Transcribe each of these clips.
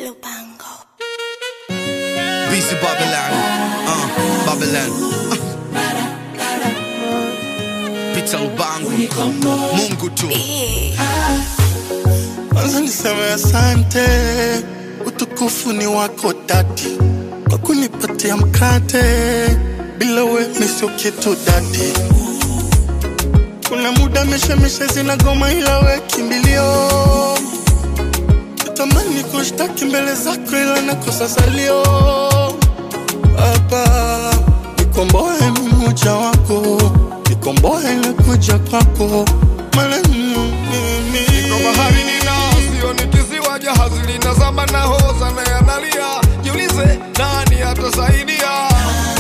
Lupango. BC Babylon, Babylon. Pizza Lupango, Mungu tu. Kwanza niseme asante, utukufu ni wako dadi, kwa kunipatia mkate, bila we misio kitu dadi. Kuna muda mishemishe zinagoma ila we kimbilio, natamani kushtaki mbele zako ila nakosa salio. Baba, nikomboe mmoja wako, nikomboe na kuja kwako, maana mimi niko bahari sio ni kisiwa jahazi linazama na hoza na yanalia. Jiulize nani atasaidia?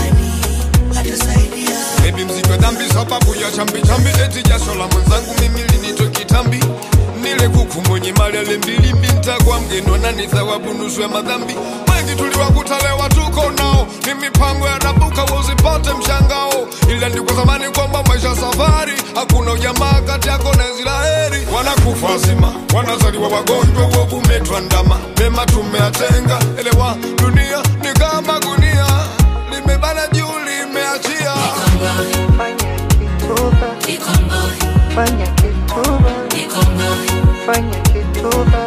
Baby mziko dhambi sababu ya chambi eti jasho la mwenzangu mimi linitoe kitambi. Nile kuku mwenye mali alembili mbinta kwa mgeno na ni thawabu nusu ya madhambi. Wengi tuliwakutalewa tuko nao, ni mipango ya nabuka usipate mshangao. Ila ni kwa zamani kwamba maisha safari, hakuna ujamaa kati yako na Israeli. Wanakufa zima, wanazaliwa wagonjwa, uovu umetuandama, mema tumeatenga. Elewa dunia ni kama gunia, limebana juu limeachia. Fanya kituba, fanya kituba.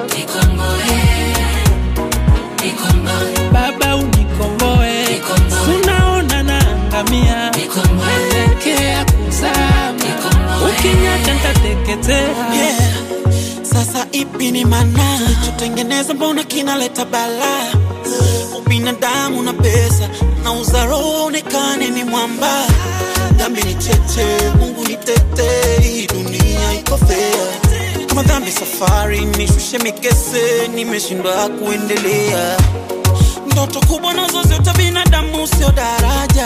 Baba unikomboe, unaona naangamia, naelekea kuzama, ukiniacha nitateketea. Sasa ipi ni maana tutengeneza mbona kinaleta balaa? Ubinadamu na pesa na uzaro onekane ni mwamba. Dhambi ni tete, Mungu ni tete, hii dunia iko fair. Kama dhambi safari nishushe mikese, nimeshindwa kuendelea. Ndoto kubwa nazo zote binadamu sio daraja.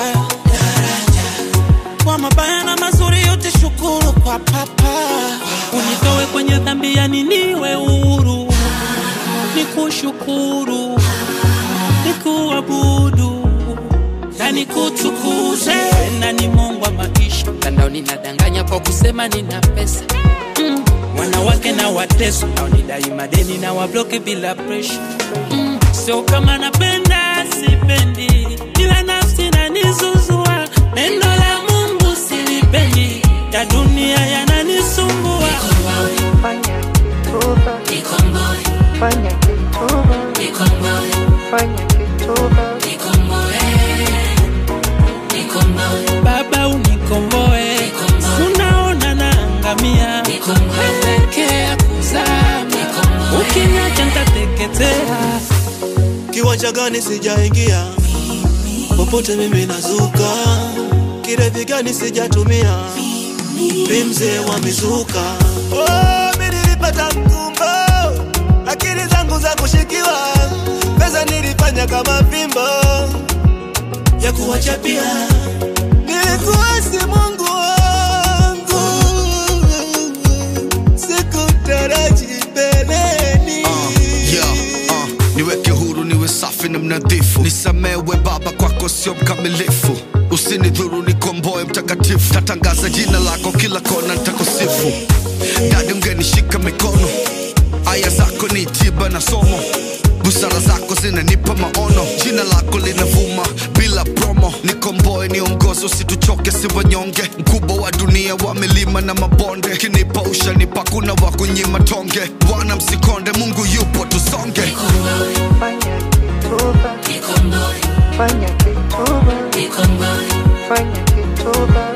Kwa mabaya na mazuri yote shukuru kwa papa. Unitoe kwenye dhambi ya niwe huru, nikushukuru, nikuabudu, na nikutukuze. Na ni Mungu wa maisha, tandao ninadanganya kwa kusema nina pesa. Wanawake na wateso, nao nidai madeni na wabloke bila pressure. Sio kama napenda sipendi, ila nafsi na nizuzua. Neno la Mungu silipendi, ya dunia yananisumbua. Fanya kituba, fanya kituba, fanya kituba. Baba unikomboe, unaona naangamia, naelekea kuzama, ukiniacha nitateketea. Kiwanja gani sijaingia, popote mimi nazuka. Kirevi gani sijatumia, mzee wa mizuka. Mimi nilipata mkumbo, akili zangu za kushikiwa. Pesa nilifanya kama fimbo ya kuwachapia. Nilikuwa si Mungu wangu, sikutaraji mbeleni. Niweke huru niwe safi na mnadhifu, nisamewe Baba kwako sio mkamilifu. Usinidhuru nikomboe mtakatifu, tatangaza jina lako kila kona nitakusifu. Dadi ungenishika mikono, aya zako ni tiba na somo. Busara zako zinanipa maono, jina lako linavuma bila promo. Nikomboe niongozo usituchoke si wanyonge, mkubwa wa dunia wa milima na mabonde. Kinipa ushanipa kuna wa kunyima tonge. Bwana msikonde, Mungu yupo tusonge. Fanya kituba, fanya kituba, fanya kituba.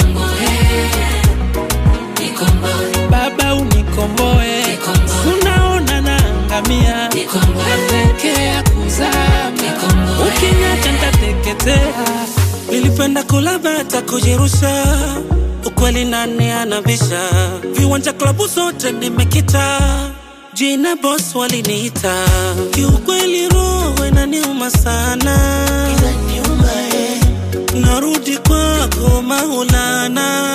Baba unikomboe, unaona naangamia, naelekea kuzama, ukiniacha nitateketea. Nilipenda kula bata kujirusha, ukweli nani anabisha. Viwanja klabu zote nimekita, jina boss waliniita. Kiukweli roho inaniuma sana, narudi kwako Maulana.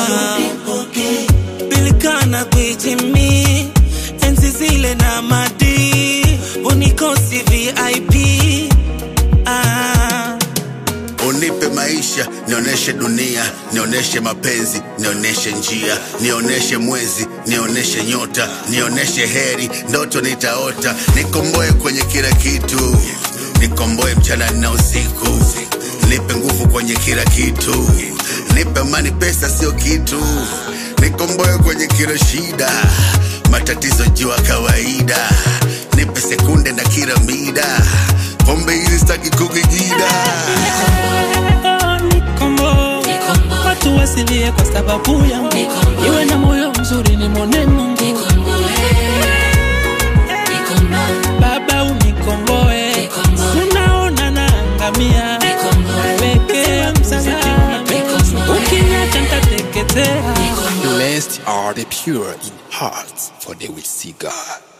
Bilikana kuitimi, enzi zile na madi, unikosi VIP. Unipe maisha, nioneshe dunia, nioneshe mapenzi, nioneshe njia, nioneshe mwezi, nioneshe nyota, nioneshe heri, ndoto nitaota. Nikomboe kwenye kila kitu, nikomboe mchana na usiku. Nipe nguvu kwenye kila kitu, nipe amani, pesa sio kitu. Nikomboe kwenye kila shida, matatizo jua kawaida. Nipe sekunde na kila mida, pombe hizi sitaki kukigida. Watu wasilie kwa sababu yangu, iwe na moyo mzuri ni mwone Mungu. Baba unikomboe, unaona naangamia, weke msamaha, ukiniacha nitateketea. Blessed are the pure in heart, for they will see God.